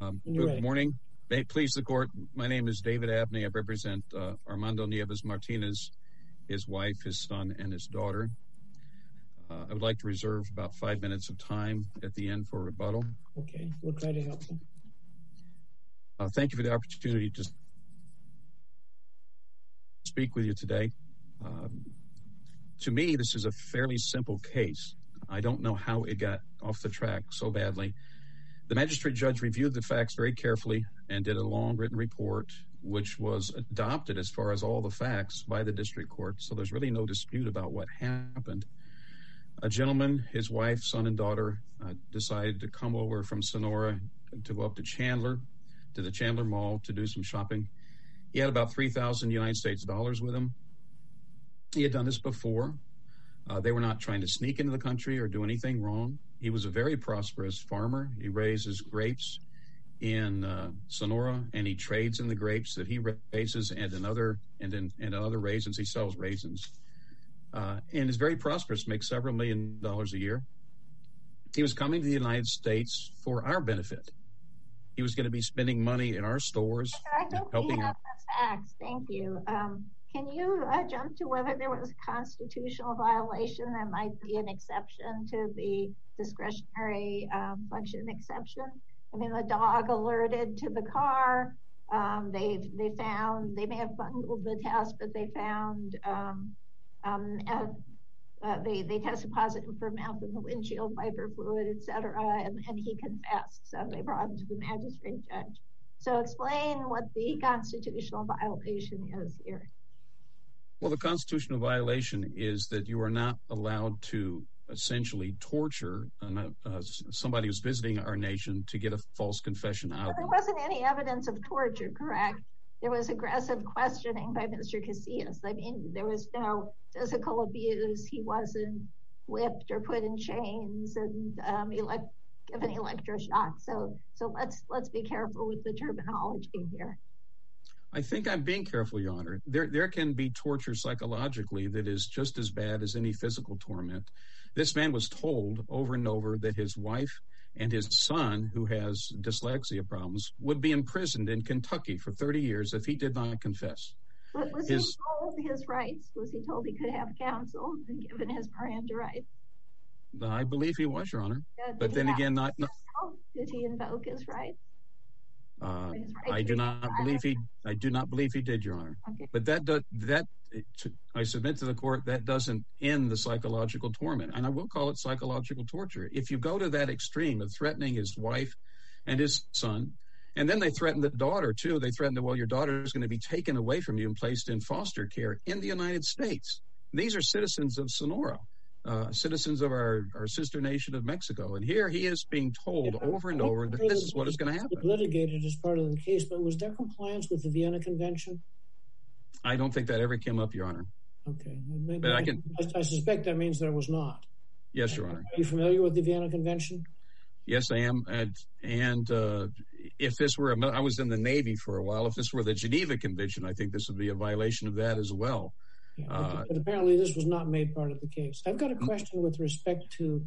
Good morning. May it please the court. My name is David Abney. I represent Armando Nieves Martinez, his wife, his son, and his daughter. I would like to reserve about 5 minutes of time at the end for rebuttal. Okay, we'll try to help you. Thank you for the opportunity to speak with you today. To me, this is a fairly simple case. I don't know how it got off the track so badly. The magistrate judge reviewed the facts very carefully and did a long written report, which was adopted as far as all the facts by the district court. So there's really no dispute about what happened. A gentleman, his wife, son, and daughter decided to come over from Sonora to go up to Chandler, to the Chandler Mall to do some shopping. He had about 3,000 United States dollars with him. He had done this before. They were not trying to sneak into the country or do anything wrong. He was a very prosperous farmer. He raises grapes in Sonora, and he trades in the grapes that he raises and in other raisins. He sells raisins. And is very prosperous, makes several $1 million a year. He was coming to the United States for our benefit. He was going to be spending money in our stores. I think we have the facts. Thank you. Can you jump to whether there was a constitutional violation that might be an exception to the discretionary function exception? I mean, the dog alerted to the car. They may have bungled the test, but they found they tested positive for mouth in the windshield wiper fluid, etc., and he confessed. So they brought him to the magistrate judge. So explain what the constitutional violation is here. Well, the constitutional violation is that you are not allowed to essentially torture somebody who's visiting our nation to get a false confession out of them. There wasn't any evidence of torture, correct? There was aggressive questioning by Mr. Casillas. I mean, there was no physical abuse. He wasn't whipped or put in chains and given electroshock. So let's be careful with the terminology here. I think I'm being careful, Your Honor. There can be torture psychologically that is just as bad as any physical torment. This man was told over and over that his wife and his son, who has dyslexia problems, would be imprisoned in Kentucky for 30 years if he did not confess. Was he told his rights? Was he told he could have counsel and given his Miranda rights? I believe he was, Your Honor. But then again, not. Did he invoke his rights? I do not believe he did, Your Honor. Okay. But I submit to the court that doesn't end the psychological torment, and I will call it psychological torture. If you go to that extreme of threatening his wife and his son, and then they threaten the daughter too. They threaten that, well, your daughter is going to be taken away from you and placed in foster care in the United States. These are citizens of Sonora, citizens of our sister nation of Mexico. And here he is being told over and over that this is what is going to happen. Litigated as part of the case, but was there compliance with the Vienna Convention? I don't think that ever came up, Your Honor. Okay. But I suspect that means there was not. Yes, Your Honor. Are you familiar with the Vienna Convention? Yes, I am. And if this were, I was in the Navy for a while. If this were the Geneva Convention, I think this would be a violation of that as well. Yeah, but apparently this was not made part of the case. I've got a question with respect to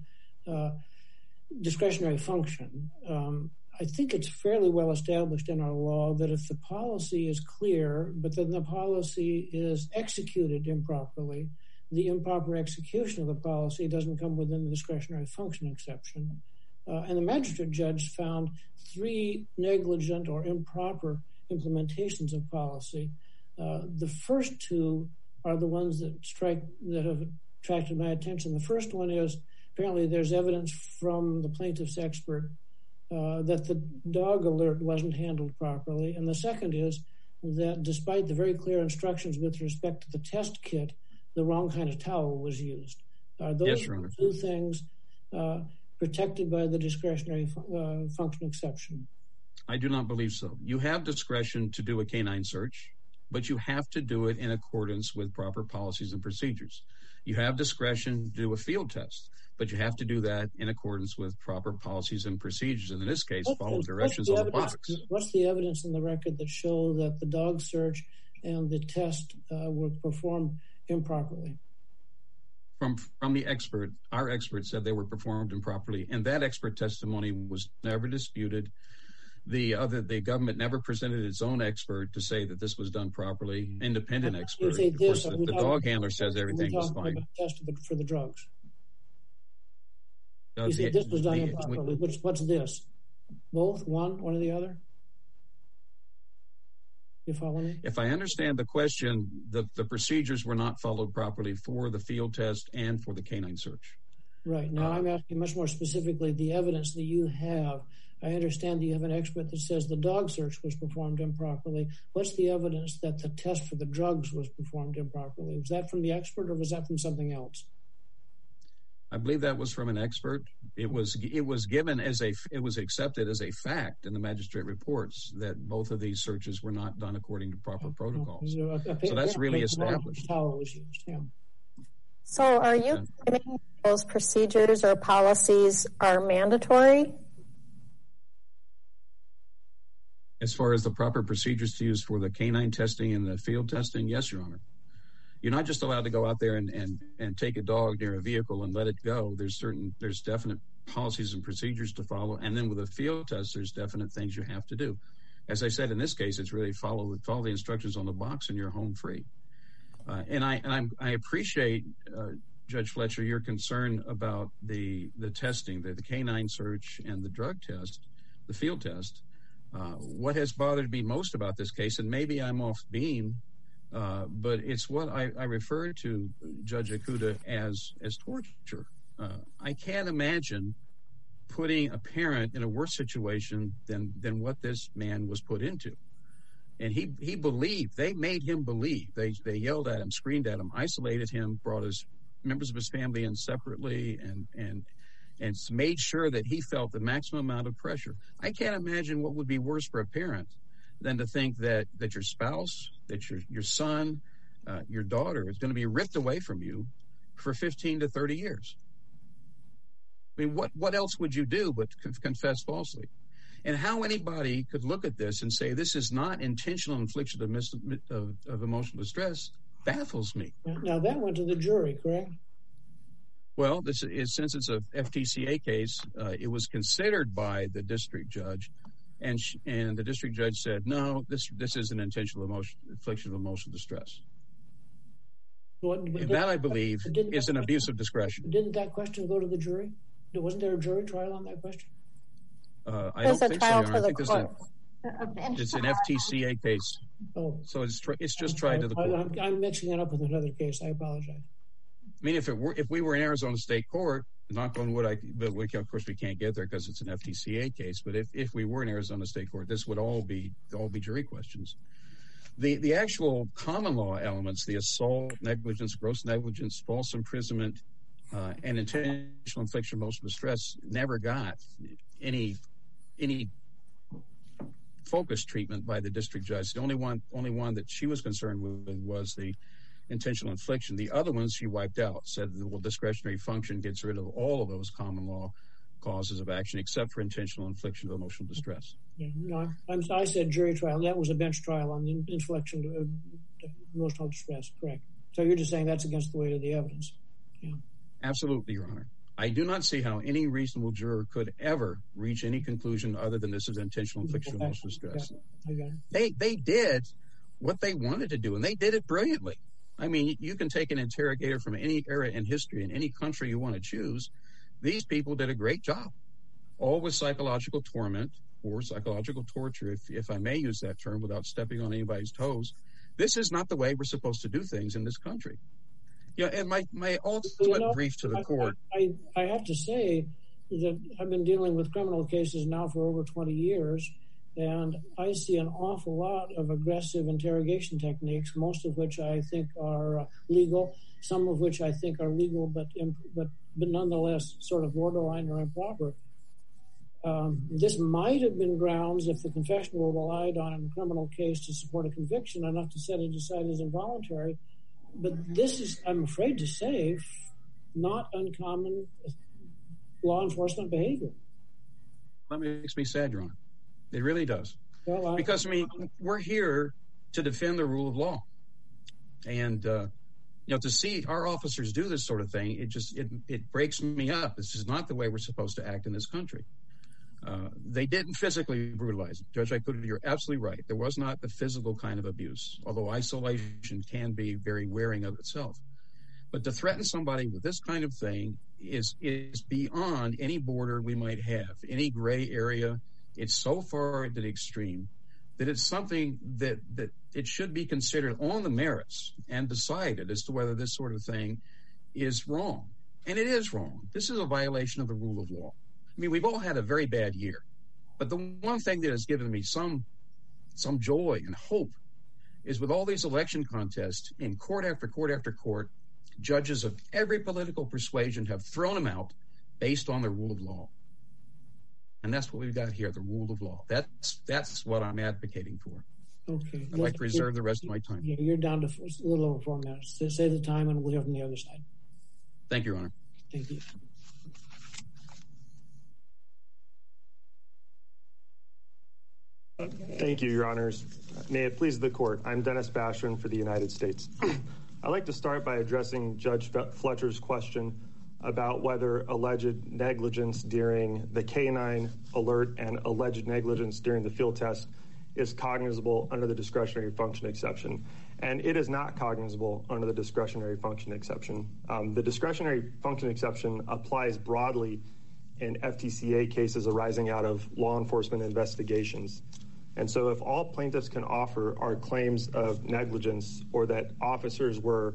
discretionary function. I think it's fairly well established in our law that if the policy is clear, but then the policy is executed improperly, the improper execution of the policy doesn't come within the discretionary function exception. And the magistrate judge found 3 negligent or improper implementations of policy. The first 2 are the ones that have attracted my attention. The first one is apparently there's evidence from the plaintiff's expert that the dog alert wasn't handled properly. And the second is that despite the very clear instructions with respect to the test kit, the wrong kind of towel was used. Are those 2 things protected by the discretionary function exception? I do not believe so. You have discretion to do a canine search, but you have to do it in accordance with proper policies and procedures. You have discretion to do a field test, but you have to do that in accordance with proper policies and procedures. And in this case, follow directions on the box. What's the evidence in the record that show that the dog search and the test were performed improperly? From the expert, our expert said they were performed improperly, and that expert testimony was never disputed. The government never presented its own expert to say that this was done properly. Independent expert. Of course, the dog handler says everything was fine. Test for the drugs. You said this was done improperly. What's this? Both? One or the other? You follow me? If I understand the question, the procedures were not followed properly for the field test and for the canine search. Right. Now I'm asking much more specifically the evidence that you have. I understand that you have an expert that says the dog search was performed improperly. What's the evidence that the test for the drugs was performed improperly? Was that from the expert or was that from something else? I believe that was from an expert. It was given it was accepted as a fact in the magistrate reports that both of these searches were not done according to proper protocols. So that's really established. How it was used, yeah. So are you claiming those procedures or policies are mandatory? As far as the proper procedures to use for the canine testing and the field testing, yes, Your Honor. You're not just allowed to go out there and take a dog near a vehicle and let it go. There's definite policies and procedures to follow. And then with a field test, there's definite things you have to do. As I said, in this case, it's really follow the instructions on the box and you're home free. And I appreciate, Judge Fletcher, your concern about the testing, the canine search and the drug test, the field test. What has bothered me most about this case, and maybe I'm off beam, but it's what I refer to, Judge Ikuda, as torture. I can't imagine putting a parent in a worse situation than what this man was put into. And he believed, they made him believe. They yelled at him, screamed at him, isolated him, brought his members of his family in separately, and made sure that he felt the maximum amount of pressure. I can't imagine what would be worse for a parent than to think that your spouse, that your son, your daughter is going to be ripped away from you for 15 to 30 years. I mean, what else would you do but confess falsely? And how anybody could look at this and say this is not intentional infliction of emotional distress baffles me. Now, that went to the jury, correct? Well, since it's a FTCA case, it was considered by the district judge, and the district judge said, no, this is an intentional infliction of emotional distress. That, I believe, is an abuse of discretion. Didn't that question go to the jury? Wasn't there a jury trial on that question? I don't think so, Your Honor. I think it's an FTCA case. Oh. So it's just tried to the court. I'm mixing it up with another case. I apologize. I mean, if we were in Arizona State Court, knock on wood, of course we can't get there because it's an FTCA case. But if we were in Arizona State Court, this would all be jury questions. The actual common law elements, the assault, negligence, gross negligence, false imprisonment, and intentional infliction of emotional distress never got any focused treatment by the district judge. The only one that she was concerned with was the intentional infliction. The other ones she wiped out, said the discretionary function gets rid of all of those common law causes of action except for intentional infliction of emotional distress. Yeah, no, I said jury trial. That was a bench trial on the infliction of emotional distress, correct. So you're just saying that's against the weight of the evidence. Yeah. Absolutely, Your Honor. I do not see how any reasonable juror could ever reach any conclusion other than this is intentional infliction of emotional distress. They did what they wanted to do, and they did it brilliantly. I mean, you can take an interrogator from any era in history in any country you want to choose. These people did a great job, all with psychological torment or psychological torture, if I may use that term without stepping on anybody's toes. This is not the way we're supposed to do things in this country. Yeah, and my ultimate brief to the court. I have to say that I've been dealing with criminal cases now for over 20 years, and I see an awful lot of aggressive interrogation techniques, most of which I think are legal, some of which I think are legal, but nonetheless sort of borderline or improper. This might have been grounds if the confession were relied on in a criminal case to support a conviction enough to set it aside as involuntary. But this is, I'm afraid to say, not uncommon law enforcement behavior. That makes me sad, Your Honor. It really does. Well, because, I mean, we're here to defend the rule of law. And, to see our officers do this sort of thing, it breaks me up. This is not the way we're supposed to act in this country. They didn't physically brutalize. Judge Ikuda, you're absolutely right. There was not the physical kind of abuse, although isolation can be very wearing of itself. But to threaten somebody with this kind of thing is beyond any border we might have, any gray area. It's so far to the extreme that it's something that it should be considered on the merits and decided as to whether this sort of thing is wrong. And it is wrong. This is a violation of the rule of law. I mean, we've all had a very bad year, but the one thing that has given me some joy and hope is with all these election contests in court after court after court, judges of every political persuasion have thrown them out based on the rule of law. And that's what we've got here, the rule of law. That's what I'm advocating for. Okay. I'd like to reserve the rest of my time. Yeah, you're down to a little over 4 minutes. So say the time and we'll hear from the other side. Thank you, Your Honor. Thank you. Thank you, Your Honors. May it please the court. I'm Dennis Bastian for the United States. I'd like to start by addressing Judge Fletcher's question about whether alleged negligence during the K-9 alert and alleged negligence during the field test is cognizable under the discretionary function exception. And it is not cognizable under the discretionary function exception. The discretionary function exception applies broadly in FTCA cases arising out of law enforcement investigations. And so if all plaintiffs can offer are claims of negligence or that officers were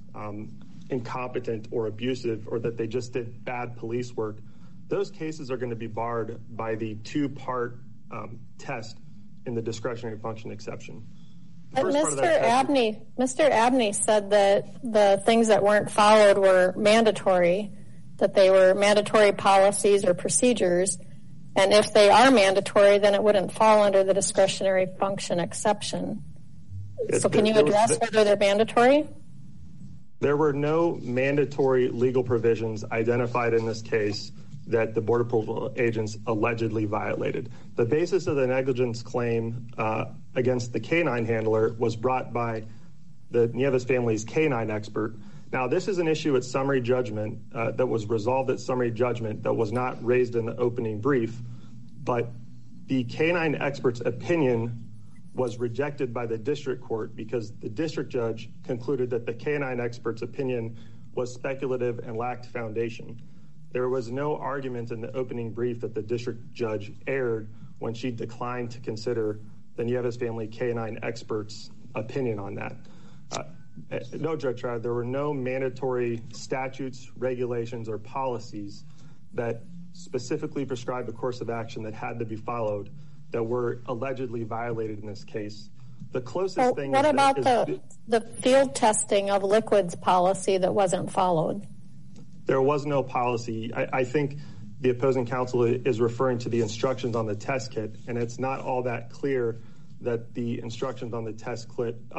incompetent or abusive or that they just did bad police work, those cases are going to be barred by the two-part test in the discretionary function exception. But Mr. Abney said that the things that weren't followed were mandatory, that they were mandatory policies or procedures. And if they are mandatory, then it wouldn't fall under the discretionary function exception. So can you address whether they're mandatory? There were no mandatory legal provisions identified in this case that the Border Patrol agents allegedly violated. The basis of the negligence claim against the K-9 handler was brought by the Nieves family's K-9 expert. Now, this is an issue at summary judgment that was resolved at summary judgment that was not raised in the opening brief, but the K-9 expert's opinion was rejected by the district court because the district judge concluded that the K-9 expert's opinion was speculative and lacked foundation. There was no argument in the opening brief that the district judge erred when she declined to consider the Nieves family K-9 expert's opinion on that. No, Judge Trout, there were no mandatory statutes, regulations, or policies that specifically prescribed a course of action that had to be followed that were allegedly violated in this case. The closest thing. What about the field testing of liquids policy that wasn't followed? There was no policy. I think the opposing counsel is referring to the instructions on the test kit, and it's not all that clear that the instructions on the test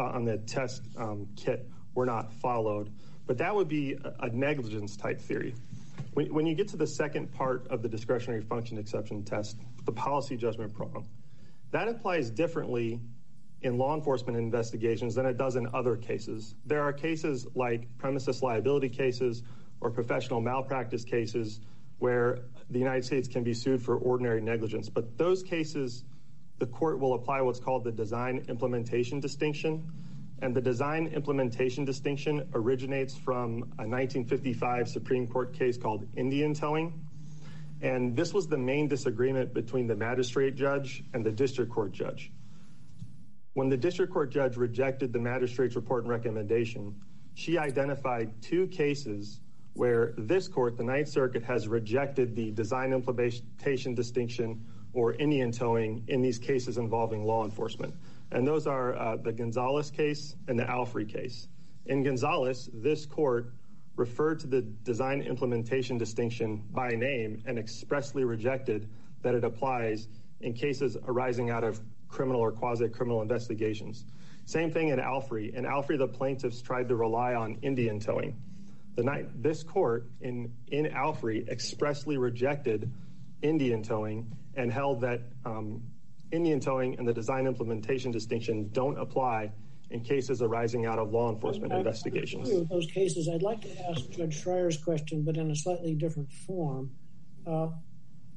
kit were not followed. But that would be a negligence type theory. When you get to the second part of the discretionary function exception test, the policy judgment prong, that applies differently in law enforcement investigations than it does in other cases. There are cases like premises liability cases or professional malpractice cases where the United States can be sued for ordinary negligence. But those cases, the court will apply what's called the design implementation distinction. And the design implementation distinction originates from a 1955 Supreme Court case called Indian towing. And this was the main disagreement between the magistrate judge and the district court judge. When the district court judge rejected the magistrate's report and recommendation, she identified two cases where this court, the Ninth Circuit, has rejected the design implementation distinction or Indian towing in these cases involving law enforcement. And those are the Gonzalez case and the Alfrey case. In Gonzalez, this court referred to the design implementation distinction by name and expressly rejected that it applies in cases arising out of criminal or quasi-criminal investigations. Same thing in Alfrey. In Alfrey, the plaintiffs tried to rely on Indian towing. This court in Alfrey expressly rejected Indian towing and held that Indian towing and the design implementation distinction don't apply in cases arising out of law enforcement investigations. With those cases, I'd like to ask Judge Schreier's question, but in a slightly different form.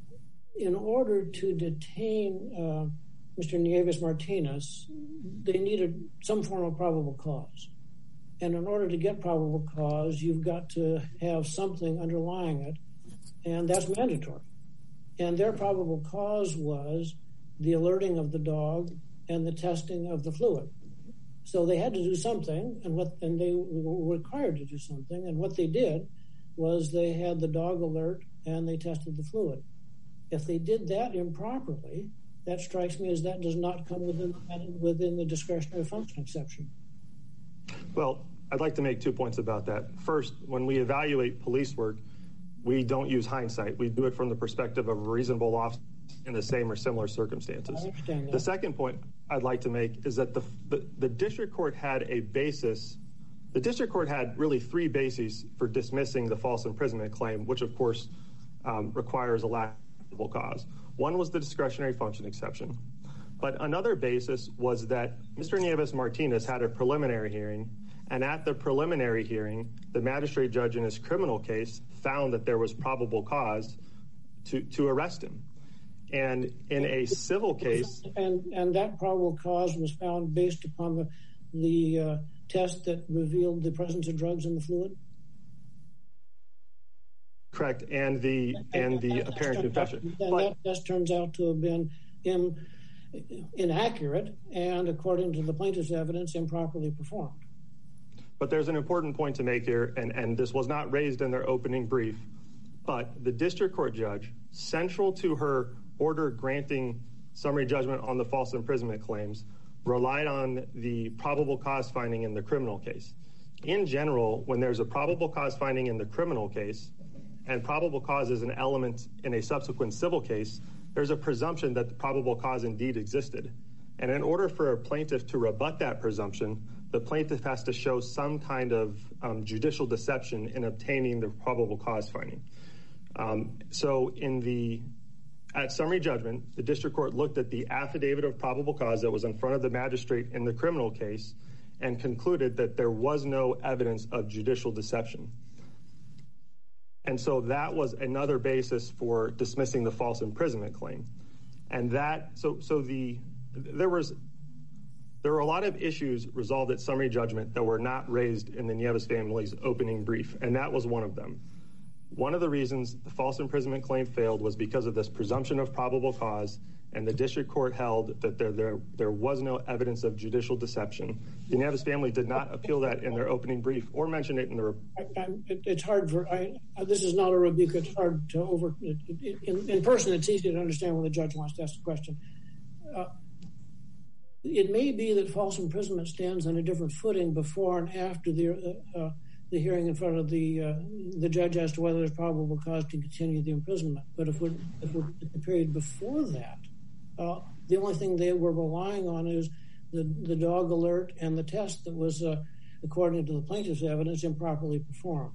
in order to detain Mr. Nieves-Martinez, they needed some form of probable cause. And in order to get probable cause, you've got to have something underlying it, and that's mandatory. And their probable cause was the alerting of the dog and the testing of the fluid. So they had to do something, and they were required to do something. And what they did was they had the dog alert and they tested the fluid. If they did that improperly, that strikes me as that does not come within the discretionary function exception. Well, I'd like to make 2 points about that. First, when we evaluate police work, we don't use hindsight. We do it from the perspective of a reasonable officer in the same or similar circumstances. I understand that. The second point I'd like to make is that the district court had a basis. The district court had really 3 bases for dismissing the false imprisonment claim, which of course requires a lack of probable cause. One was the discretionary function exception. But another basis was that Mr. Nieves-Martinez had a preliminary hearing, and at the preliminary hearing, the magistrate judge in his criminal case found that there was probable cause to arrest him. And in a civil case... And that probable cause was found based upon the test that revealed the presence of drugs in the fluid? Correct, and the apparent confession. And that test turns out to have been inaccurate and, according to the plaintiff's evidence, improperly performed. But there's an important point to make here, and this was not raised in their opening brief, but the district court judge, central to her order granting summary judgment on the false imprisonment claims, relied on the probable cause finding in the criminal case. In general, when there's a probable cause finding in the criminal case, and probable cause is an element in a subsequent civil case, there's a presumption that the probable cause indeed existed. And in order for a plaintiff to rebut that presumption, the plaintiff has to show some kind of judicial deception in obtaining the probable cause finding. So at summary judgment, the district court looked at the affidavit of probable cause that was in front of the magistrate in the criminal case and concluded that there was no evidence of judicial deception. And so that was another basis for dismissing the false imprisonment claim. And there were a lot of issues resolved at summary judgment that were not raised in the Nieves family's opening brief, and that was one of them. One of the reasons the false imprisonment claim failed was because of this presumption of probable cause, and the district court held that there was no evidence of judicial deception. The Nieves family did not appeal that in their opening brief or mention it in the... It's hard for... this is not a rebuke. It's hard to in person, it's easy to understand when the judge wants to ask a question. It may be that false imprisonment stands on a different footing before and after the hearing in front of the judge as to whether there's probable cause to continue the imprisonment. But if we're at the period before that, the only thing they were relying on is the dog alert and the test that was, according to the plaintiff's evidence, improperly performed.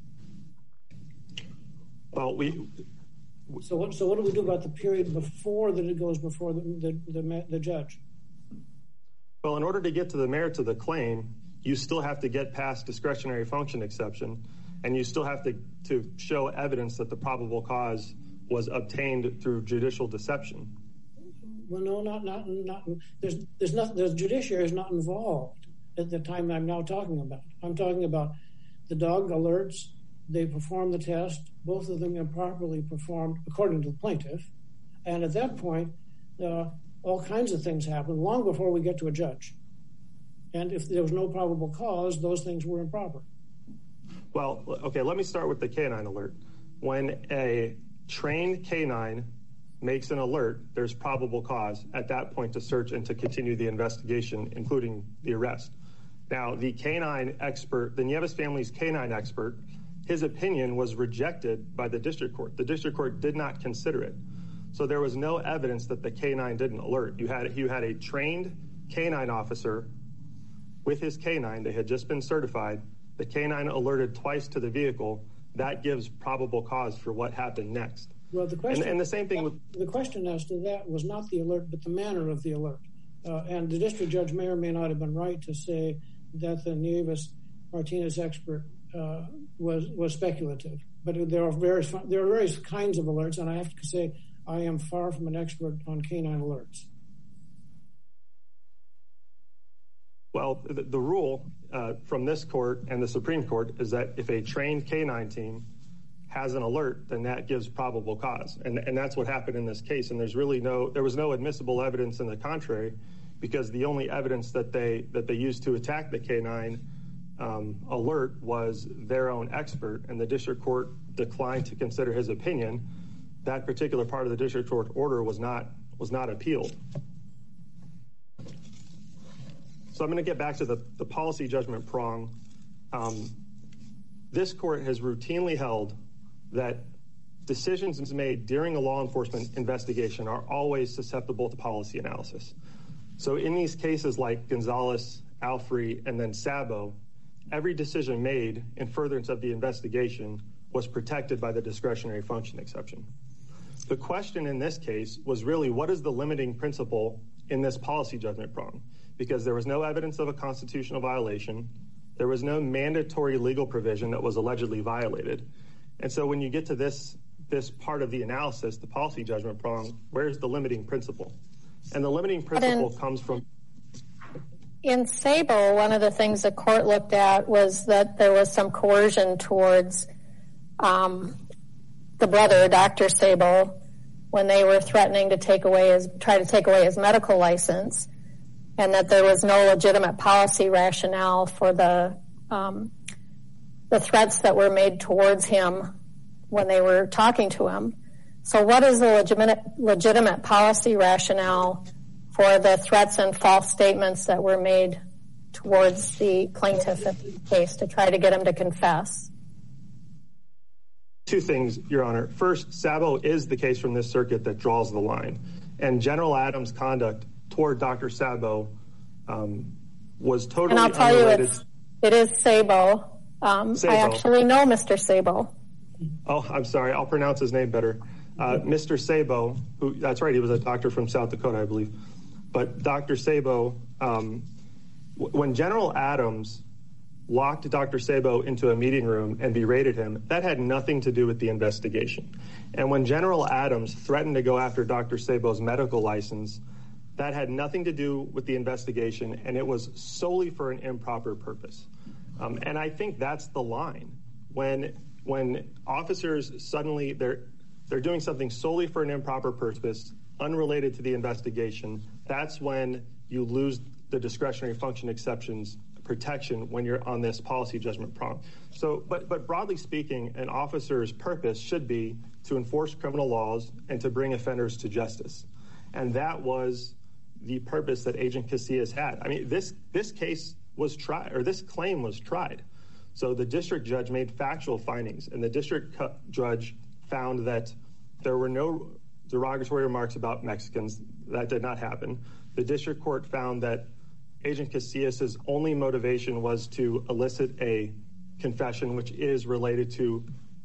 Well, So what do we do about the period before that it goes before the judge? Well, in order to get to the merits of the claim, you still have to get past discretionary function exception, and you still have to show evidence that the probable cause was obtained through judicial deception. Well, no, not. There's nothing. The judiciary is not involved at the time I'm now talking about. I'm talking about the dog alerts. They perform the test. Both of them improperly performed, according to the plaintiff. And at that point, all kinds of things happen long before we get to a judge. And if there was no probable cause, those things were improper. Well, okay, let me start with the canine alert. When a trained canine makes an alert, there's probable cause at that point to search and to continue the investigation, including the arrest. Now, the canine expert, the Nieves family's canine expert, his opinion was rejected by the district court. The district court did not consider it. So there was no evidence that the canine didn't alert. You had a trained canine officer with his canine. They had just been certified. The canine alerted twice to the vehicle. That gives probable cause for what happened next. Well, the question, and the same thing with the question as to that was not the alert, but the manner of the alert. And the district judge may or may not have been right to say that the Nieves-Martinez expert was speculative. But there are various kinds of alerts, and I have to say I am far from an expert on canine alerts. Well, the rule from this court and the Supreme Court is that if a trained canine team has an alert, then that gives probable cause. And that's what happened in this case. And there was no admissible evidence in the contrary, because the only evidence that they used to attack the canine alert was their own expert, and the district court declined to consider his opinion. That particular part of the district court order was not appealed. So I'm going to get back to the policy judgment prong. This court has routinely held that decisions made during a law enforcement investigation are always susceptible to policy analysis. So in these cases like Gonzalez, Alfrey, and then Sabo, every decision made in furtherance of the investigation was protected by the discretionary function exception. The question in this case was really, what is the limiting principle in this policy judgment prong? Because there was no evidence of a constitutional violation. There was no mandatory legal provision that was allegedly violated. And so when you get to this part of the analysis, the policy judgment prong, where's the limiting principle? And the limiting principle comes from... In Sabo, one of the things the court looked at was that there was some coercion towards the brother, Dr. Sabo, when they were threatening to try to take away his medical license, and that there was no legitimate policy rationale for the threats that were made towards him when they were talking to him. So what is the legitimate policy rationale for the threats and false statements that were made towards the plaintiff in the case to try to get him to confess? Two things, Your Honor. First, Sabo is the case from this circuit that draws the line. And General Adams' conduct toward Dr. Sabo was totally unrelated. And I'll tell you, it is Sabo. Sabo. I actually know Mr. Sabo. Oh, I'm sorry. I'll pronounce his name better. Mr. Sabo, that's right, he was a doctor from South Dakota, I believe. But Dr. Sabo, when General Adams locked Dr. Sabo into a meeting room and berated him, that had nothing to do with the investigation. And when General Adams threatened to go after Dr. Sabo's medical license, that had nothing to do with the investigation, and it was solely for an improper purpose. And I think that's the line. When officers suddenly, they're doing something solely for an improper purpose, unrelated to the investigation, that's when you lose the discretionary function exceptions protection when you're on this policy judgment prong. So, but broadly speaking, an officer's purpose should be to enforce criminal laws and to bring offenders to justice. And that was the purpose that Agent Casillas had. I mean, this case was tried, or this claim was tried. So the district judge made factual findings, and the district judge found that there were no derogatory remarks about Mexicans. That did not happen. The district court found that Agent Casillas' only motivation was to elicit a confession, which is related to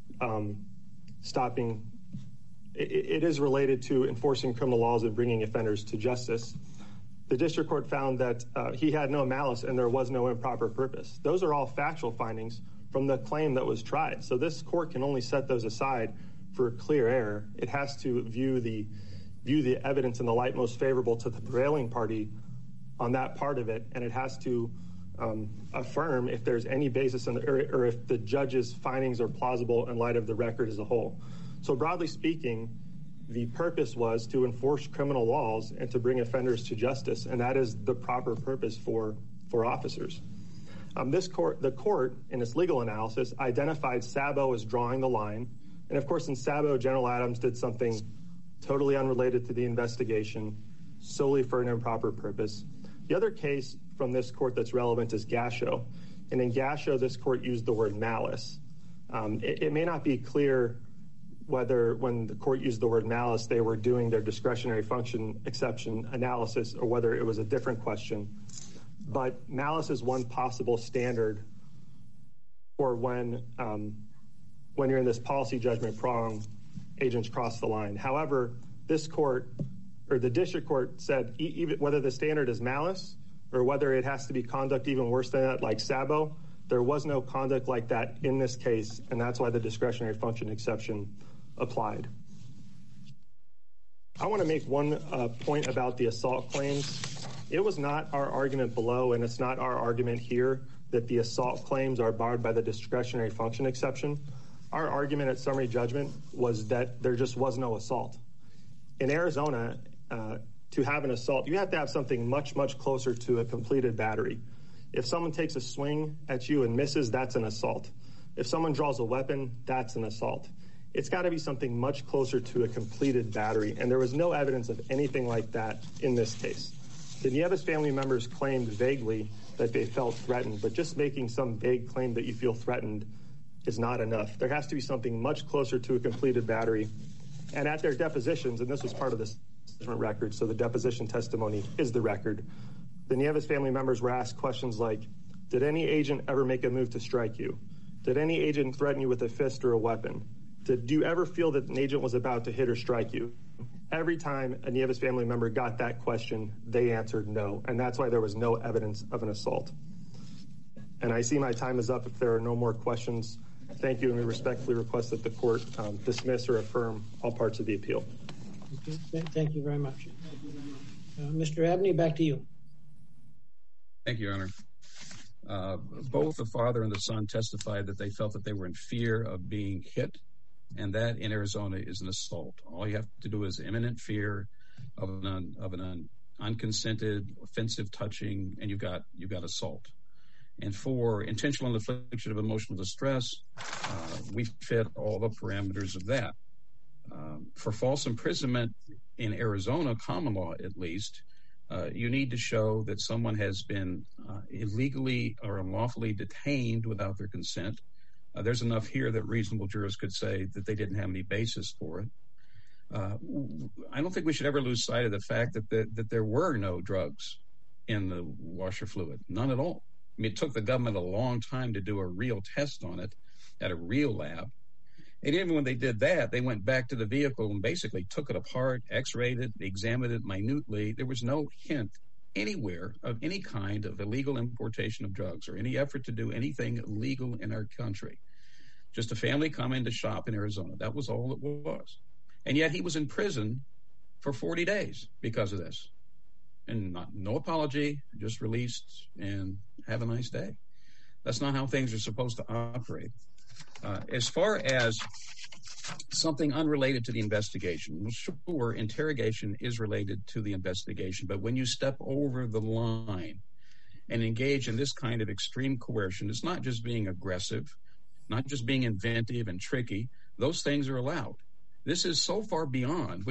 it is related to enforcing criminal laws and bringing offenders to justice. The district court found that he had no malice and there was no improper purpose. Those are all factual findings from the claim that was tried. So this court can only set those aside for clear error. It has to view the evidence in the light most favorable to the prevailing party on that part of it, and it has to affirm if there's any basis or if the judge's findings are plausible in light of the record as a whole. So broadly speaking, the purpose was to enforce criminal laws and to bring offenders to justice, and that is the proper purpose for officers. The court, in its legal analysis, identified Sabo as drawing the line, and of course in Sabo, General Adams did something totally unrelated to the investigation, solely for an improper purpose. The other case from this court that's relevant is Gasho, and in Gasho, this court used the word malice. It may not be clear whether when the court used the word malice, they were doing their discretionary function exception analysis or whether it was a different question. But malice is one possible standard for when you're in this policy judgment prong, agents cross the line. However, this court or the district court said even whether the standard is malice or whether it has to be conduct even worse than that, like Sabo, there was no conduct like that in this case, and that's why the discretionary function exception applied. I want to make one point about the assault claims. It was not our argument below, and it's not our argument here, that the assault claims are barred by the discretionary function exception. Our argument at summary judgment was that there just was no assault. In Arizona, to have an assault, you have to have something much, much closer to a completed battery. If someone takes a swing at you and misses, that's an assault. If someone draws a weapon, that's an assault. It's got to be something much closer to a completed battery, and there was no evidence of anything like that in this case. The Nieves family members claimed vaguely that they felt threatened, but just making some vague claim that you feel threatened is not enough. There has to be something much closer to a completed battery. And at their depositions, and this was part of this record, so the deposition testimony is the record, the Nieves family members were asked questions like, did any agent ever make a move to strike you? Did any agent threaten you with a fist or a weapon? Did you ever feel that an agent was about to hit or strike you? Every time a Nieves family member got that question, they answered no, and that's why there was no evidence of an assault. And I see my time is up. If there are no more questions, thank you, and we respectfully request that the court dismiss or affirm all parts of the appeal. Okay. Thank you very much. Mr. Abney, back to you. Thank you, Your Honor. Both the father and the son testified that they felt that they were in fear of being hit, and that in Arizona is an assault. All you have to do is imminent fear of an unconsented, offensive touching, and you've got assault. And for intentional infliction of emotional distress, we fit all the parameters of that. For false imprisonment in Arizona, common law at least, you need to show that someone has been illegally or unlawfully detained without their consent. There's enough here that reasonable jurors could say that they didn't have any basis for it. I don't think we should ever lose sight of the fact that there were no drugs in the washer fluid, none at all. I mean, it took the government a long time to do a real test on it at a real lab. And even when they did that, they went back to the vehicle and basically took it apart, x-rayed it, examined it minutely. There was no hint anywhere of any kind of illegal importation of drugs or any effort to do anything illegal in our country. Just a family coming to shop in Arizona. That was all it was. And yet he was in prison for 40 days because of this. And no apology, just released and have a nice day. That's not how things are supposed to operate. As far as something unrelated to the investigation, sure, interrogation is related to the investigation, but when you step over the line and engage in this kind of extreme coercion, it's not just being aggressive, not just being inventive and tricky. Those things are allowed. This is so far beyond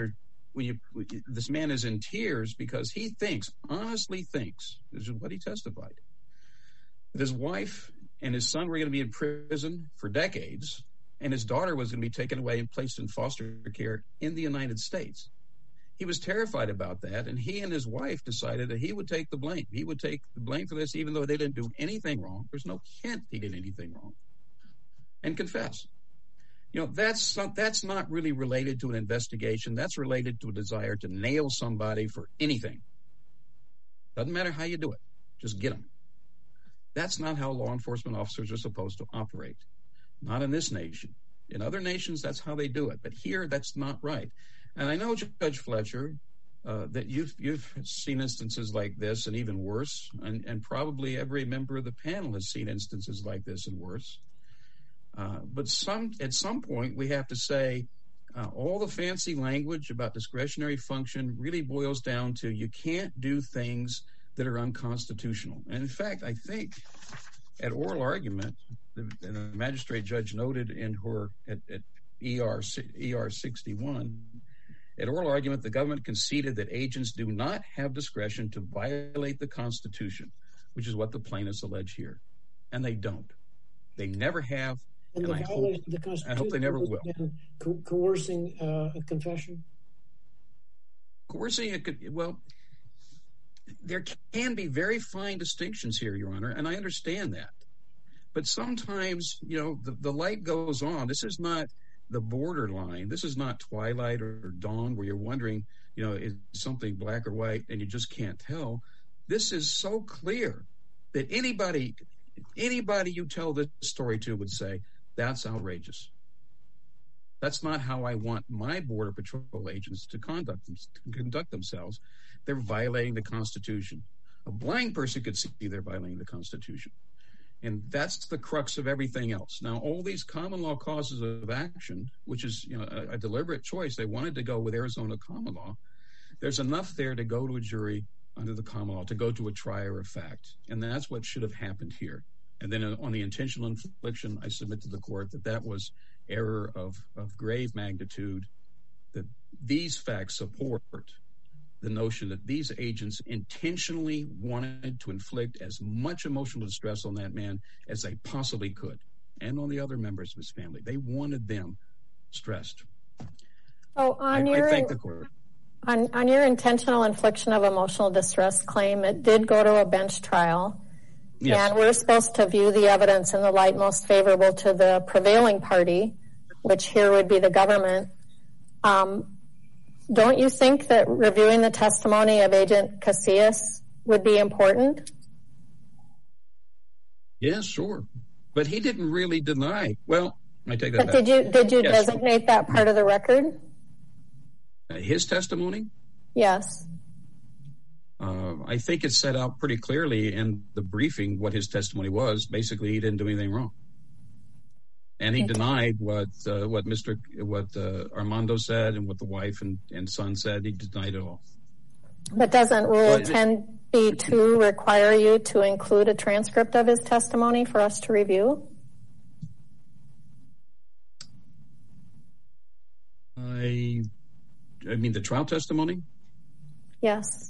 this man is in tears because he honestly thinks, this is what he testified, that his wife and his son were going to be in prison for decades, and his daughter was going to be taken away and placed in foster care in the United States. He was terrified about that, and he and his wife decided that he would take the blame. He would take the blame for this, even though they didn't do anything wrong. There's no hint he did anything wrong. And confess. You know, that's not really related to an investigation. That's related to a desire to nail somebody for anything. Doesn't matter how you do it. Just get them. That's not how law enforcement officers are supposed to operate. Not in this nation. In other nations, that's how they do it. But here, that's not right. And I know, Judge Fletcher, that you've seen instances like this and even worse, and probably every member of the panel has seen instances like this and worse. But at some point, we have to say all the fancy language about discretionary function really boils down to you can't do things that are unconstitutional. And in fact, I think at oral argument, the magistrate judge noted in her at ER 61, at oral argument, the government conceded that agents do not have discretion to violate the Constitution, which is what the plaintiffs allege here. And they don't. They never have. And I hope they never will. Coercing a confession? Coercing well, there can be very fine distinctions here, Your Honor, and I understand that. But sometimes, you know, the light goes on. This is not the borderline. This is not Twilight or Dawn where you're wondering, you know, is something black or white and you just can't tell. This is so clear that anybody you tell this story to would say, that's outrageous. That's not how I want my Border Patrol agents to conduct themselves. They're violating the Constitution. A blind person could see they're violating the Constitution. And that's the crux of everything else. Now, all these common law causes of action, which is a deliberate choice, they wanted to go with Arizona common law. There's enough there to go to a jury under the common law, to go to a trier of fact. And that's what should have happened here. And then on the intentional infliction, I submit to the court that was error of grave magnitude, that these facts support the notion that these agents intentionally wanted to inflict as much emotional distress on that man as they possibly could, and on the other members of his family. They wanted them stressed. Oh, I thank the court. On your intentional infliction of emotional distress claim, it did go to a bench trial. Yes. And we're supposed to view the evidence in the light most favorable to the prevailing party, which here would be the government. Don't you think that reviewing the testimony of Agent Casillas would be important? Yes, sure. But he didn't really deny. Well, I take that back. Did you designate that part of the record? His testimony? Yes. I think it's set out pretty clearly in the briefing what his testimony was. Basically, he didn't do anything wrong. And he denied what Armando said and what the wife and son said. He denied it all. But doesn't Rule 10b-2 require you to include a transcript of his testimony for us to review? I mean the trial testimony? Yes.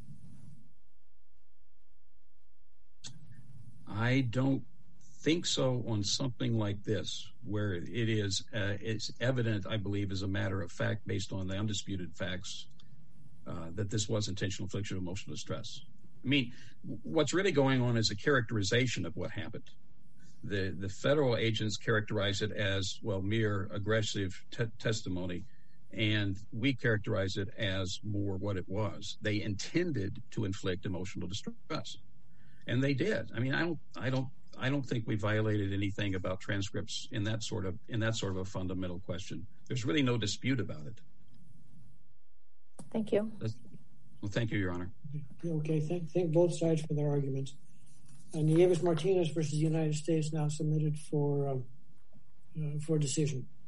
I don't think so on something like this, where it is it's evident, I believe, as a matter of fact, based on the undisputed facts, that this was intentional infliction of emotional distress. I mean, what's really going on is a characterization of what happened. The federal agents characterize it as, well, mere aggressive testimony, and we characterize it as more what it was. They intended to inflict emotional distress, and they did. I mean, I don't think we violated anything about transcripts in that sort of a fundamental question. There's really no dispute about it. Thank you. Well, thank you, Your Honor. Okay, thank both sides for their arguments. Nieves Martinez versus the United States now submitted for decision.